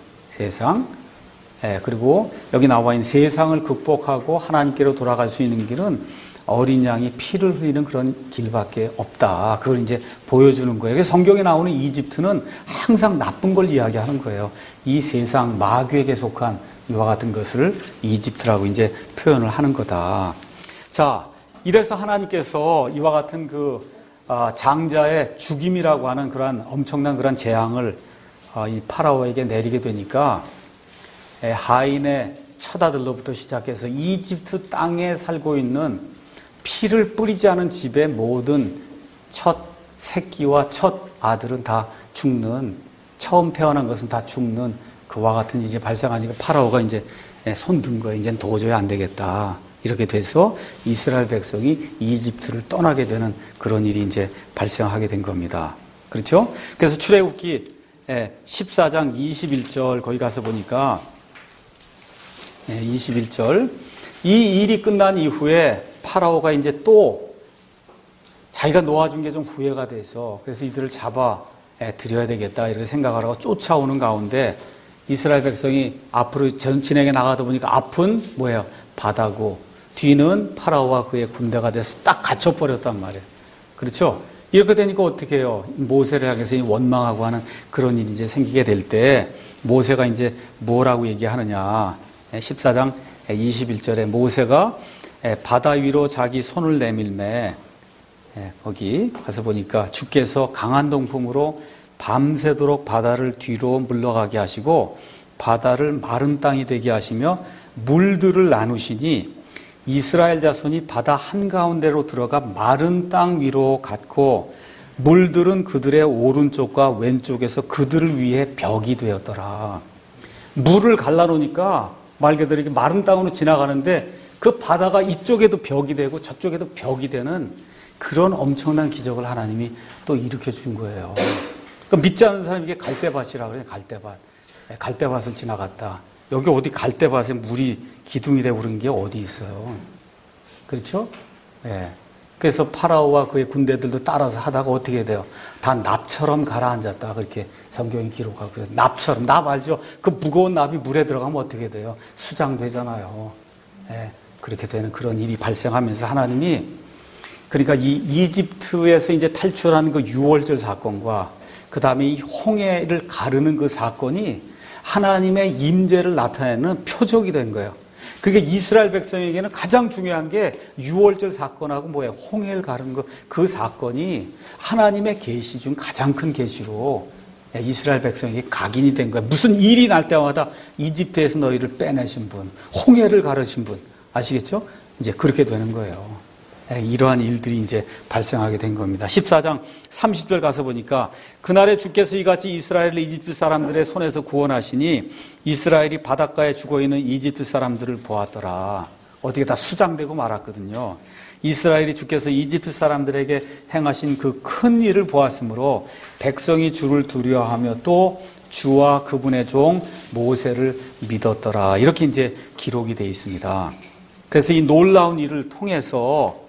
그리고 여기 나와 있는 세상을 극복하고 하나님께로 돌아갈 수 있는 길은 어린 양이 피를 흘리는 그런 길밖에 없다. 그걸 이제 보여주는 거예요. 그래서 성경에 나오는 이집트는 항상 나쁜 걸 이야기하는 거예요. 이 세상 마귀에게 속한 이와 같은 것을 이집트라고 이제 표현을 하는 거다. 자, 이래서 하나님께서 이와 같은 장자의 죽임이라고 하는 그런 엄청난 그런 재앙을 이 파라오에게 내리게 되니까 하인의 처자들로부터 시작해서 이집트 땅에 살고 있는 피를 뿌리지 않은 집의 모든 첫 새끼와 첫 아들은 다 죽는, 처음 태어난 것은 다 죽는 그와 같은 일이 발생하니까 파라오가 이제 손든 거예요. 이제는 도저히 안 되겠다. 이렇게 돼서 이스라엘 백성이 이집트를 떠나게 되는 그런 일이 이제 발생하게 된 겁니다. 그렇죠? 그래서 출애굽기 14장 21절 거기 가서 보니까 21절 이 일이 끝난 이후에 파라오가 이제 또 자기가 놓아준 게 좀 후회가 돼서 그래서 이들을 잡아 드려야 되겠다 이렇게 생각을 하고 쫓아오는 가운데 이스라엘 백성이 앞으로 진행해 나가다 보니까 앞은 뭐예요? 바다고 뒤는 파라오와 그의 군대가 돼서 딱 갇혀버렸단 말이에요. 그렇죠? 이렇게 되니까 어떻게 해요? 모세를 향해서 원망하고 하는 그런 일이 이제 생기게 될 때 모세가 이제 뭐라고 얘기하느냐. 14장 21절에 모세가 바다 위로 자기 손을 내밀매 거기 가서 보니까 주께서 강한 동풍으로 밤새도록 바다를 뒤로 물러가게 하시고 바다를 마른 땅이 되게 하시며 물들을 나누시니 이스라엘 자손이 바다 한가운데로 들어가 마른 땅 위로 갔고 물들은 그들의 오른쪽과 왼쪽에서 그들을 위해 벽이 되었더라. 물을 갈라놓으니까 말 그대로 이렇게 마른 땅으로 지나가는데 그 바다가 이쪽에도 벽이 되고 저쪽에도 벽이 되는 그런 엄청난 기적을 하나님이 또 일으켜 준 거예요. 그러니까 믿지 않는 사람에게 갈대밭이라고 그래요. 갈대밭. 갈대밭을 지나갔다. 여기 어디 갈대밭에 물이 기둥이 되고 그런 게 어디 있어요. 그렇죠? 예. 그래서 파라오와 그의 군대들도 따라서 하다가 어떻게 돼요? 다 납처럼 가라앉았다. 그렇게 성경이 기록하고. 납처럼. 납 알죠? 그 무거운 납이 물에 들어가면 어떻게 돼요? 수장되잖아요. 예. 그렇게 되는 그런 일이 발생하면서 하나님이 그러니까 이 이집트에서 이제 탈출하는 그 유월절 사건과 그 다음에 이 홍해를 가르는 그 사건이 하나님의 임재를 나타내는 표적이 된 거예요. 그게 이스라엘 백성에게는 가장 중요한 게 유월절 사건하고 뭐예요? 홍해를 가르는 그 사건이 하나님의 계시 중 가장 큰 계시로 이스라엘 백성에게 각인이 된 거예요. 무슨 일이 날 때마다 이집트에서 너희를 빼내신 분, 홍해를 가르신 분 아시겠죠? 이제 그렇게 되는 거예요. 이러한 일들이 이제 발생하게 된 겁니다. 14장 30절 가서 보니까 그날에 주께서 이같이 이스라엘을 이집트 사람들의 손에서 구원하시니 이스라엘이 바닷가에 죽어있는 이집트 사람들을 보았더라. 어떻게 다 수장되고 말았거든요. 이스라엘이 주께서 이집트 사람들에게 행하신 그 큰 일을 보았으므로 백성이 주를 두려워하며 또 주와 그분의 종 모세를 믿었더라. 이렇게 이제 기록이 되어 있습니다. 그래서 이 놀라운 일을 통해서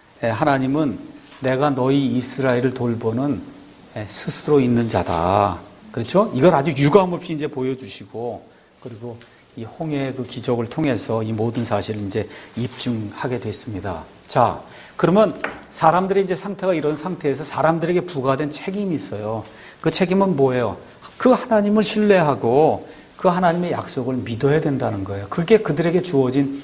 하나님은 내가 너희 이스라엘을 돌보는 스스로 있는 자다. 그렇죠? 이걸 아주 유감없이 이제 보여주시고, 그리고 이 홍해의 그 기적을 통해서 이 모든 사실을 이제 입증하게 됐습니다. 자, 그러면 사람들의 이제 상태가 이런 상태에서 사람들에게 부과된 책임이 있어요. 그 책임은 뭐예요? 그 하나님을 신뢰하고 그 하나님의 약속을 믿어야 된다는 거예요. 그게 그들에게 주어진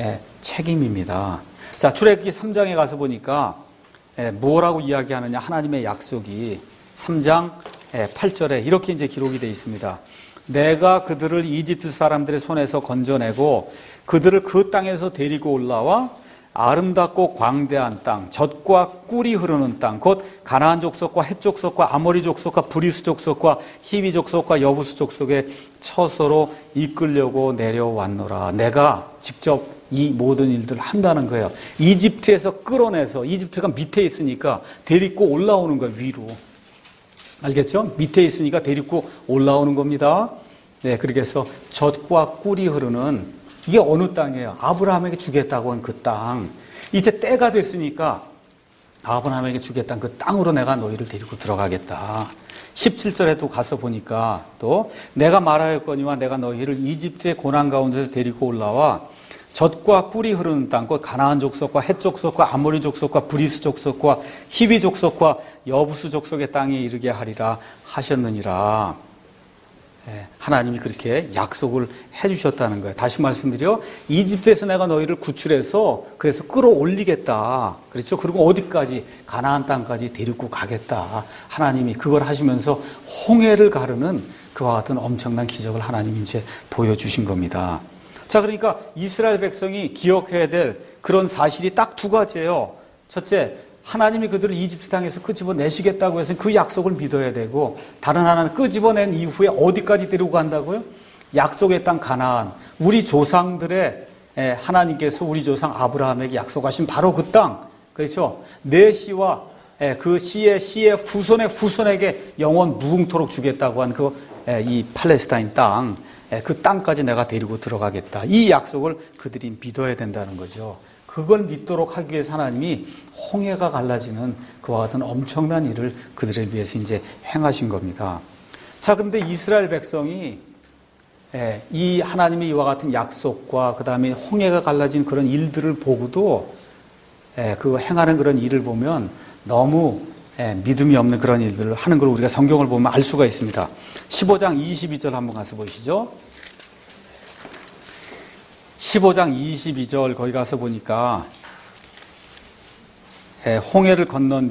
책임입니다. 자, 출애굽기 3장에 가서 보니까 뭐라고 이야기하느냐? 하나님의 약속이 3장 8절에 이렇게 이제 기록이 되어 있습니다. 내가 그들을 이집트 사람들의 손에서 건져내고 그들을 그 땅에서 데리고 올라와 아름답고 광대한 땅, 젖과 꿀이 흐르는 땅, 곧 가나안 족속과 헷 족속과 아모리 족속과 브리스 족속과 히비 족속과 여부스 족속의 처소로 이끌려고 내려왔노라. 내가 직접 이 모든 일들을 한다는 거예요. 이집트에서 끌어내서, 이집트가 밑에 있으니까 데리고 올라오는 거예요, 위로. 알겠죠? 밑에 있으니까 데리고 올라오는 겁니다. 네, 그렇게 해서 젖과 꿀이 흐르는, 이게 어느 땅이에요? 아브라함에게 주겠다고 한 그 땅. 이제 때가 됐으니까 아브라함에게 주겠다는 그 땅으로 내가 너희를 데리고 들어가겠다. 17절에도 가서 보니까 또 내가 말하였거니와 내가 너희를 이집트의 고난 가운데서 데리고 올라와 젖과 꿀이 흐르는 땅, 곧 가나안 족속과 헷 족속과 아모리 족속과 브리스 족속과 히비 족속과 여부스 족속의 땅에 이르게 하리라 하셨느니라. 하나님이 그렇게 약속을 해주셨다는 거예요. 다시 말씀드려, 이집트에서 내가 너희를 구출해서 그래서 끌어올리겠다. 그렇죠? 그리고 어디까지? 가나안 땅까지 데리고 가겠다. 하나님이 그걸 하시면서 홍해를 가르는 그와 같은 엄청난 기적을 하나님이 이제 보여주신 겁니다. 자, 그러니까 이스라엘 백성이 기억해야 될 그런 사실이 딱 두 가지예요. 첫째, 하나님이 그들을 이집트 땅에서 끄집어내시겠다고 해서 그 약속을 믿어야 되고, 다른 하나는 끄집어낸 이후에 어디까지 데리고 간다고요? 약속의 땅 가나안, 우리 조상들의 하나님께서 우리 조상 아브라함에게 약속하신 바로 그 땅, 그렇죠? 내 씨와 그 씨의 후손에게 영원 무궁토록 주겠다고 한 이 팔레스타인 땅, 그 땅까지 내가 데리고 들어가겠다. 이 약속을 그들이 믿어야 된다는 거죠. 그걸 믿도록 하기 위해서 하나님이 홍해가 갈라지는 그와 같은 엄청난 일을 그들을 위해서 이제 행하신 겁니다. 자, 그런데 이스라엘 백성이 이 하나님의 이와 같은 약속과 그 다음에 홍해가 갈라진 그런 일들을 보고도 그 행하는 그런 일을 보면 너무 믿음이 없는 그런 일들을 하는 걸 우리가 성경을 보면 알 수가 있습니다. 15장 22절 한번 가서 보시죠. 15장 22절 거기 가서 보니까 홍해를 건넌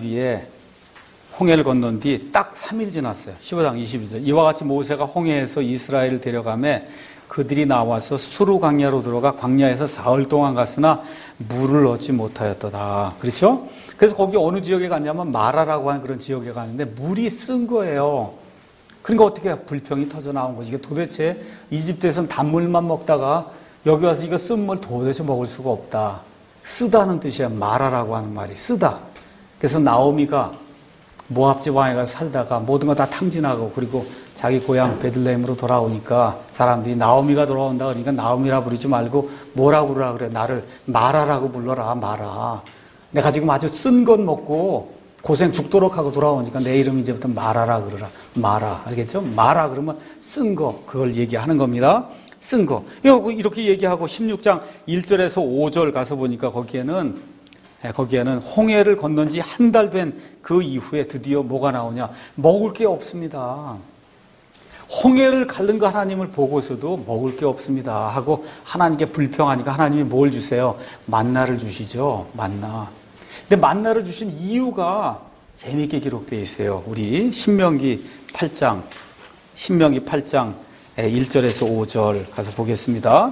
뒤 딱 3일 지났어요. 15장 22절. 이와 같이 모세가 홍해에서 이스라엘을 데려가매 그들이 나와서 수르 광야로 들어가 광야에서 사흘 동안 갔으나 물을 얻지 못하였도다. 그렇죠? 그래서 거기 어느 지역에 갔냐면 마라라고 하는 그런 지역에 갔는데 물이 쓴 거예요. 그러니까 어떻게 불평이 터져 나온 거지. 이게 도대체 이집트에서는 단물만 먹다가 여기 와서 이거 쓴 물 도대체 먹을 수가 없다. 쓰다는 뜻이야. 마라라고 하는 말이 쓰다. 그래서 나오미가 모압집 왕에 가서 살다가 모든 거 다 탕진하고 그리고 자기 고향 베들레헴으로 돌아오니까 사람들이 나오미가 돌아온다 그러니까 나오미라 부르지 말고 뭐라 부르라 그래. 나를 마라라고 불러라. 마라. 내가 지금 아주 쓴 것 먹고 고생 죽도록 하고 돌아오니까 내 이름 이제부터 마라라 그러라. 마라. 알겠죠? 마라 그러면 쓴 거. 그걸 얘기하는 겁니다. 쓴 거. 이렇게 얘기하고 16장 1절에서 5절 가서 보니까 거기에는 홍해를 건넌 지 한 달 된 그 이후에 드디어 뭐가 나오냐. 먹을 게 없습니다. 홍해를 가른 거 하나님을 보고서도 먹을 게 없습니다 하고 하나님께 불평하니까 하나님이 뭘 주세요? 만나를 주시죠. 만나. 근데 만나를 주신 이유가 재미있게 기록되어 있어요. 우리 신명기 8장 1절에서 5절 가서 보겠습니다.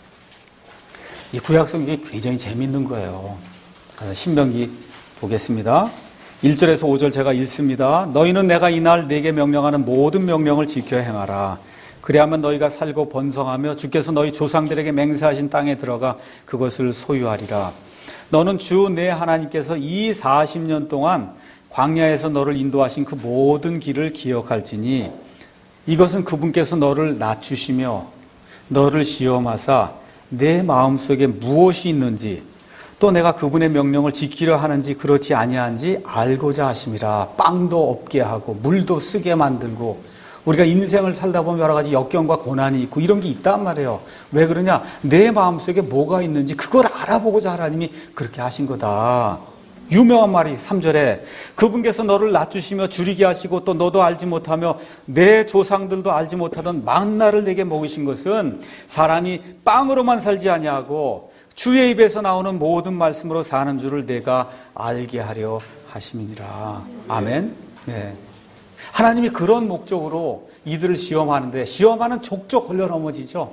이 구약성경이 굉장히 재미있는 거예요. 신명기 보겠습니다. 1절에서 5절 제가 읽습니다. 너희는 내가 이날 네게 명령하는 모든 명령을 지켜 행하라. 그리하면 너희가 살고 번성하며 주께서 너희 조상들에게 맹세하신 땅에 들어가 그것을 소유하리라. 너는 주 내 하나님께서 이 40년 동안 광야에서 너를 인도하신 그 모든 길을 기억할지니 이것은 그분께서 너를 낮추시며 너를 시험하사 내 마음속에 무엇이 있는지 또 내가 그분의 명령을 지키려 하는지 그렇지 아니한지 알고자 하심이라. 빵도 없게 하고 물도 쓰게 만들고 우리가 인생을 살다 보면 여러 가지 역경과 고난이 있고 이런 게 있단 말이에요. 왜 그러냐? 내 마음속에 뭐가 있는지 그걸 알아보고자 하나님이 그렇게 하신 거다. 유명한 말이 3절에 그분께서 너를 낮추시며 줄이게 하시고 또 너도 알지 못하며 내 조상들도 알지 못하던 만나를 내게 먹이신 것은 사람이 빵으로만 살지 아니하고 주의 입에서 나오는 모든 말씀으로 사는 줄을 내가 알게 하려 하심이니라. 아멘. 네. 하나님이 그런 목적으로 이들을 시험하는데 시험하는 족족 걸려 넘어지죠.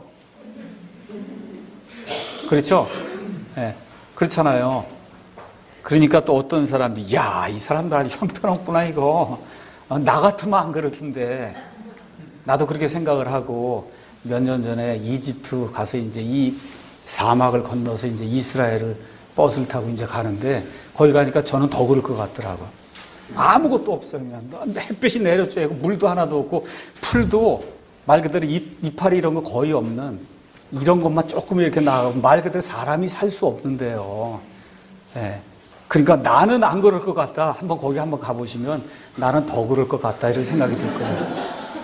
그렇죠? 네. 그렇잖아요. 그러니까 또 어떤 사람들이 야, 이 사람들 아주 형편없구나 이거. 나 같으면 안 그렇던데. 나도 그렇게 생각을 하고 몇 년 전에 이집트 가서 이제 이 사막을 건너서 이제 이스라엘을 버스를 타고 이제 가는데 거기 가니까 저는 더 그럴 것 같더라고요. 아무것도 없어요. 그냥 햇빛이 내려쬐고 물도 하나도 없고 풀도 말 그대로 이파리 이런 거 거의 없는 이런 것만 조금 이렇게 나가고 말 그대로 사람이 살 수 없는데요. 네. 그러니까 나는 안 그럴 것 같다. 한번 거기 한번 가보시면 나는 더 그럴 것 같다 이런 생각이 들 거예요.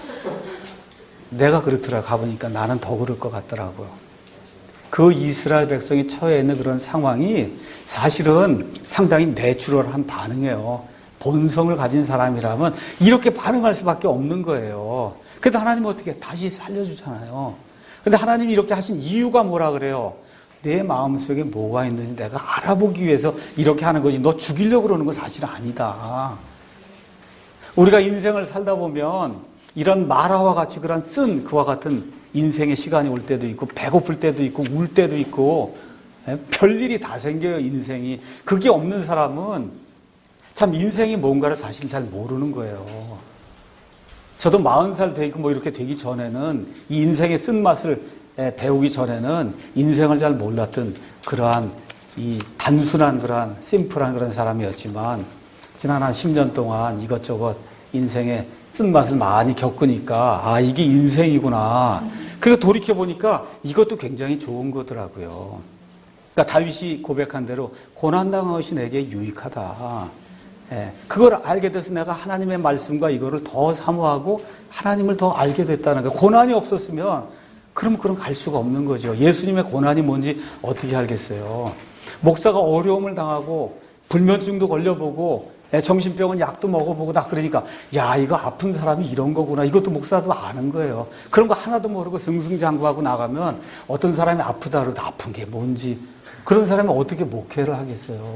내가 그렇더라. 가보니까 나는 더 그럴 것 같더라고요. 그 이스라엘 백성이 처해 있는 그런 상황이 사실은 상당히 내추럴한 반응이에요. 본성을 가진 사람이라면 이렇게 반응할 수밖에 없는 거예요. 그래도 하나님은 어떻게 다시 살려주잖아요. 그런데 하나님이 이렇게 하신 이유가 뭐라 그래요? 내 마음속에 뭐가 있는지 내가 알아보기 위해서 이렇게 하는 거지 너 죽이려고 그러는 건 사실 아니다. 우리가 인생을 살다 보면 이런 마라와 같이 그런 쓴 그와 같은 인생의 시간이 올 때도 있고 배고플 때도 있고 울 때도 있고 별일이 다 생겨요. 인생이. 그게 없는 사람은 참 인생이 뭔가를 사실 잘 모르는 거예요. 저도 40살 되고 뭐 이렇게 되기 전에는 이 인생의 쓴맛을 배우기 전에는 인생을 잘 몰랐던 그러한 이 단순한 그러한 심플한 그런 사람이었지만 지난 한 10년 동안 이것저것 인생의 쓴맛을 많이 겪으니까 아 이게 인생이구나. 그래서 돌이켜보니까 이것도 굉장히 좋은 거더라고요. 그러니까 다윗이 고백한 대로 고난당한 것이 내게 유익하다. 그걸 알게 돼서 내가 하나님의 말씀과 이거를 더 사모하고 하나님을 더 알게 됐다는 거예요. 고난이 없었으면 그럼 갈 수가 없는 거죠. 예수님의 고난이 뭔지 어떻게 알겠어요. 목사가 어려움을 당하고 불면증도 걸려보고 정신병은 약도 먹어보고 다 그러니까 야 이거 아픈 사람이 이런 거구나. 이것도 목사도 아는 거예요. 그런 거 하나도 모르고 승승장구하고 나가면 어떤 사람이 아프다 그러도 아픈 게 뭔지 그런 사람이 어떻게 목회를 하겠어요.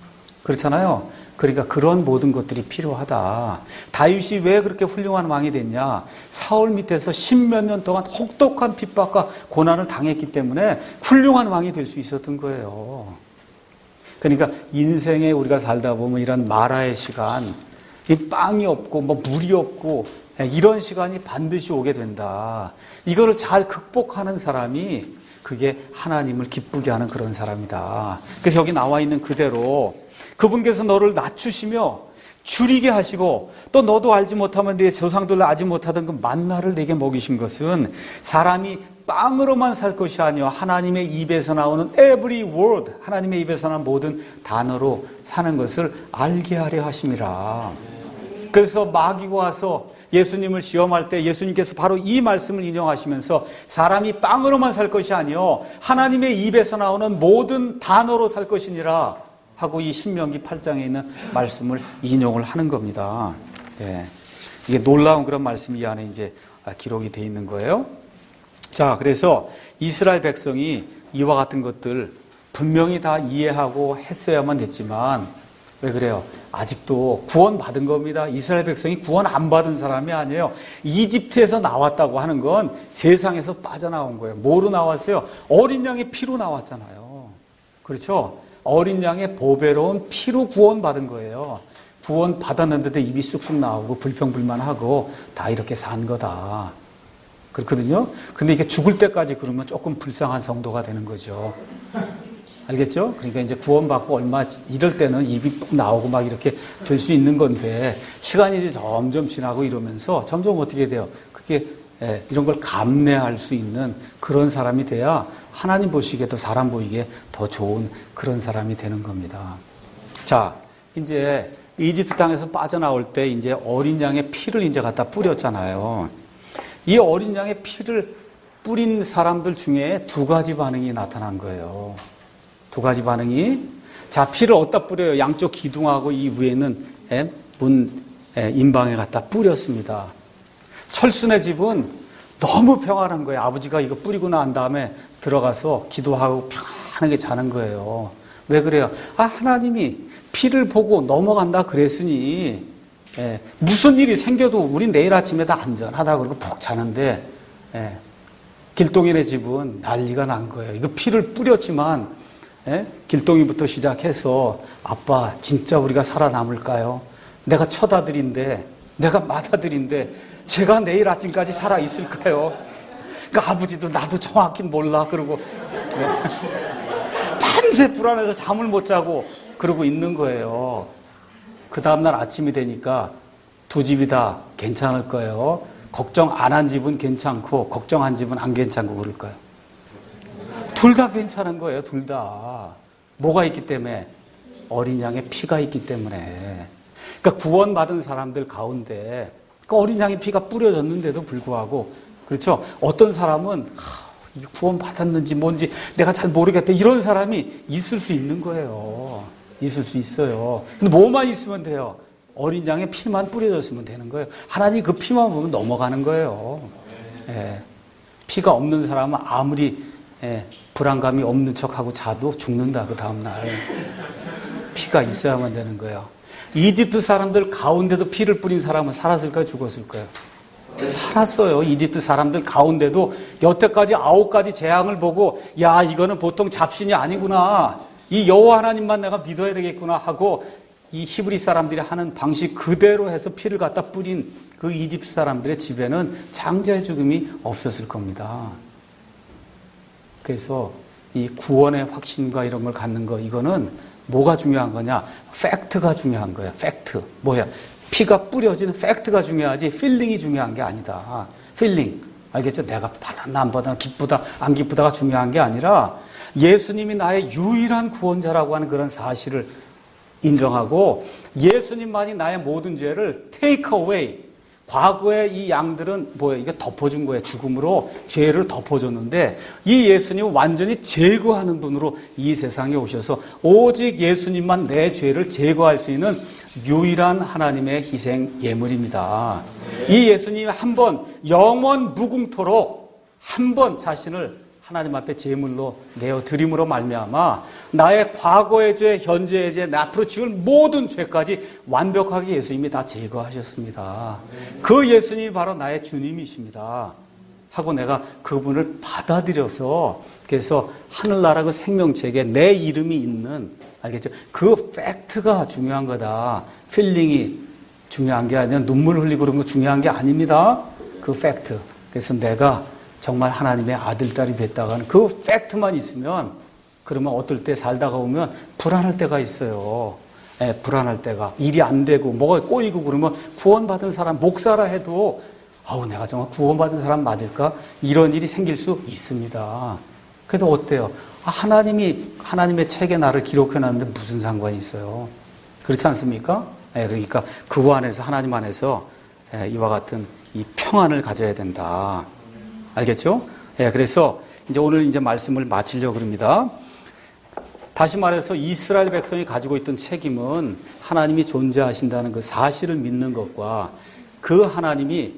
그렇잖아요. 그러니까 그런 모든 것들이 필요하다. 다윗이 왜 그렇게 훌륭한 왕이 됐냐. 사울 밑에서 십몇 년 동안 혹독한 핍박과 고난을 당했기 때문에 훌륭한 왕이 될 수 있었던 거예요. 그러니까 인생에 우리가 살다 보면 이런 마라의 시간, 이 빵이 없고 뭐 물이 없고 이런 시간이 반드시 오게 된다. 이거를 잘 극복하는 사람이 그게 하나님을 기쁘게 하는 그런 사람이다. 그래서 여기 나와 있는 그대로 그분께서 너를 낮추시며 줄이게 하시고 또 너도 알지 못하면 내 조상들로 알지 못하던 그 만나를 내게 먹이신 것은 사람이 빵으로만 살 것이 아니요 하나님의 입에서 나오는 every word, 하나님의 입에서 나오는 모든 단어로 사는 것을 알게 하려 하심이라. 그래서 마귀가 와서 예수님을 시험할 때 예수님께서 바로 이 말씀을 인용하시면서 사람이 빵으로만 살 것이 아니요 하나님의 입에서 나오는 모든 단어로 살 것이니라 하고 이 신명기 8장에 있는 말씀을 인용을 하는 겁니다. 예. 이게 놀라운 그런 말씀이 이 안에 이제 기록이 되어 있는 거예요. 자, 그래서 이스라엘 백성이 이와 같은 것들 분명히 다 이해하고 했어야만 됐지만 왜 그래요? 아직도 구원받은 겁니다. 이스라엘 백성이 구원 안 받은 사람이 아니에요. 이집트에서 나왔다고 하는 건 세상에서 빠져나온 거예요. 뭐로 나왔어요? 어린 양의 피로 나왔잖아요. 그렇죠? 어린 양의 보배로운 피로 구원받은 거예요. 구원받았는데도 입이 쑥쑥 나오고 불평불만하고 다 이렇게 산 거다. 그렇거든요. 근데 이게 죽을 때까지 그러면 조금 불쌍한 성도가 되는 거죠. 알겠죠? 그러니까 이제 구원받고 얼마 이럴 때는 입이 뚝 나오고 막 이렇게 될 수 있는 건데 시간이 이제 점점 지나고 이러면서 점점 어떻게 돼요? 그게 이런 걸 감내할 수 있는 그런 사람이 돼야 하나님 보시기에도 사람 보이기에 더 좋은 그런 사람이 되는 겁니다. 자, 이제 이집트 땅에서 빠져나올 때 이제 어린 양의 피를 이제 갖다 뿌렸잖아요. 이 어린 양의 피를 뿌린 사람들 중에 두 가지 반응이 나타난 거예요. 두 가지 반응이. 자, 피를 어디다 뿌려요? 양쪽 기둥하고 이 위에는 문 임방에 갖다 뿌렸습니다. 철순의 집은 너무 평안한 거예요. 아버지가 이거 뿌리고 난 다음에 들어가서 기도하고 평안하게 자는 거예요. 왜 그래요? 하나님이 피를 보고 넘어간다 그랬으니 무슨 일이 생겨도 우린 내일 아침에 다 안전하다 그러고 푹 자는데 길동이네 집은 난리가 난 거예요. 이거 피를 뿌렸지만 길동이부터 시작해서 아빠 진짜 우리가 살아남을까요? 내가 처다들인데 내가 맏아들인데 제가 내일 아침까지 살아있을까요? 그러니까 아버지도 나도 정확히 몰라 그러고 밤새 불안해서 잠을 못 자고 그러고 있는 거예요. 그 다음날 아침이 되니까 두 집이 다 괜찮을 거예요. 걱정 안 한 집은 괜찮고 걱정한 집은 안 괜찮고 그럴 거예요. 둘 다 괜찮은 거예요. 둘 다. 뭐가 있기 때문에? 어린 양의 피가 있기 때문에. 그러니까 구원받은 사람들 가운데 그 어린 양의 피가 뿌려졌는데도 불구하고 그렇죠? 어떤 사람은 구원받았는지 뭔지 내가 잘 모르겠다 이런 사람이 있을 수 있는 거예요. 있을 수 있어요. 근데 뭐만 있으면 돼요? 어린 양의 피만 뿌려졌으면 되는 거예요. 하나님 그 피만 보면 넘어가는 거예요. 피가 없는 사람은 아무리 불안감이 없는 척하고 자도 죽는다 그 다음날. 피가 있어야만 되는 거예요. 이집트 사람들 가운데도 피를 뿌린 사람은 살았을까요? 죽었을까요? 살았어요. 이집트 사람들 가운데도 여태까지 9가지 재앙을 보고 야 이거는 보통 잡신이 아니구나. 이 여호와 하나님만 내가 믿어야 되겠구나 하고 이 히브리 사람들이 하는 방식 그대로 해서 피를 갖다 뿌린 그 이집트 사람들의 집에는 장자의 죽음이 없었을 겁니다. 그래서 이 구원의 확신과 이런 걸 갖는 거 이거는 뭐가 중요한 거냐? 팩트가 중요한 거야. 팩트. 뭐야? 피가 뿌려진 팩트가 중요하지 필링이 중요한 게 아니다. 필링. 알겠죠? 내가 받았나 안 받았나 기쁘다 안 기쁘다가 중요한 게 아니라 예수님이 나의 유일한 구원자라고 하는 그런 사실을 인정하고 예수님만이 나의 모든 죄를 take away 과거에 이 양들은 뭐예요? 이게 덮어준 거예요. 죽음으로 죄를 덮어줬는데 이 예수님은 완전히 제거하는 분으로 이 세상에 오셔서 오직 예수님만 내 죄를 제거할 수 있는 유일한 하나님의 희생 예물입니다. 이 예수님이 한 번 영원 무궁토록 한 번 자신을 하나님 앞에 제물로 내어 드림으로 말미암아 나의 과거의 죄, 현재의 죄, 앞으로 지을 모든 죄까지 완벽하게 예수님이 다 제거하셨습니다. 그 예수님이 바로 나의 주님이십니다. 하고 내가 그분을 받아들여서 그래서 하늘나라 그 생명책에 내 이름이 있는, 알겠죠? 그 팩트가 중요한 거다. 필링이 중요한 게 아니라 눈물 흘리고 그런 거 중요한 게 아닙니다. 그 팩트. 그래서 내가 정말 하나님의 아들, 딸이 됐다고 하는 그 팩트만 있으면 그러면 어떨 때 살다가 보면 불안할 때가 있어요. 불안할 때가. 일이 안 되고 뭐가 꼬이고 그러면 구원받은 사람, 목사라 해도 내가 정말 구원받은 사람 맞을까? 이런 일이 생길 수 있습니다. 그래도 어때요? 하나님의 책에 나를 기록해놨는데 무슨 상관이 있어요? 그렇지 않습니까? 그러니까 그 안에서, 하나님 안에서 이와 같은 이 평안을 가져야 된다. 알겠죠? 그래서 이제 오늘 이제 말씀을 마치려고 합니다. 다시 말해서 이스라엘 백성이 가지고 있던 책임은 하나님이 존재하신다는 그 사실을 믿는 것과 그 하나님이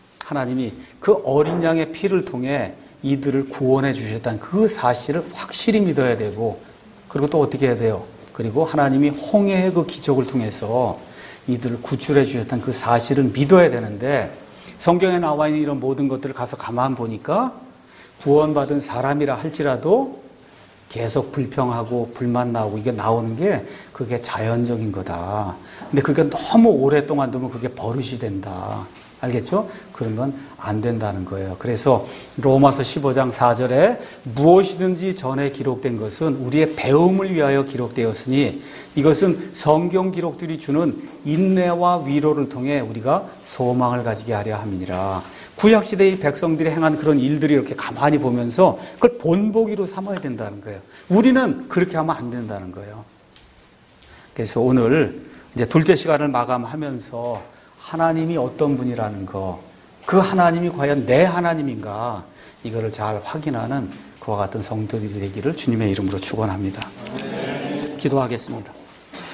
그 어린 양의 피를 통해 이들을 구원해 주셨다는 그 사실을 확실히 믿어야 되고, 그리고 또 어떻게 해야 돼요? 그리고 하나님이 홍해의 그 기적을 통해서 이들을 구출해 주셨다는 그 사실을 믿어야 되는데, 성경에 나와 있는 이런 모든 것들을 가서 가만 보니까 구원받은 사람이라 할지라도 계속 불평하고 불만 나오고 이게 나오는 게 그게 자연적인 거다. 근데 그게 너무 오랫동안 두면 그게 버릇이 된다. 알겠죠? 그런 건 안 된다는 거예요. 그래서 로마서 15장 4절에 무엇이든지 전에 기록된 것은 우리의 배움을 위하여 기록되었으니 이것은 성경 기록들이 주는 인내와 위로를 통해 우리가 소망을 가지게 하려 함이니라. 구약시대의 백성들이 행한 그런 일들이 이렇게 가만히 보면서 그걸 본보기로 삼아야 된다는 거예요. 우리는 그렇게 하면 안 된다는 거예요. 그래서 오늘 이제 둘째 시간을 마감하면서 하나님이 어떤 분이라는 거, 그 하나님이 과연 내 하나님인가, 이거를 잘 확인하는 그와 같은 성도들이 되기를 주님의 이름으로 축원합니다. 기도하겠습니다.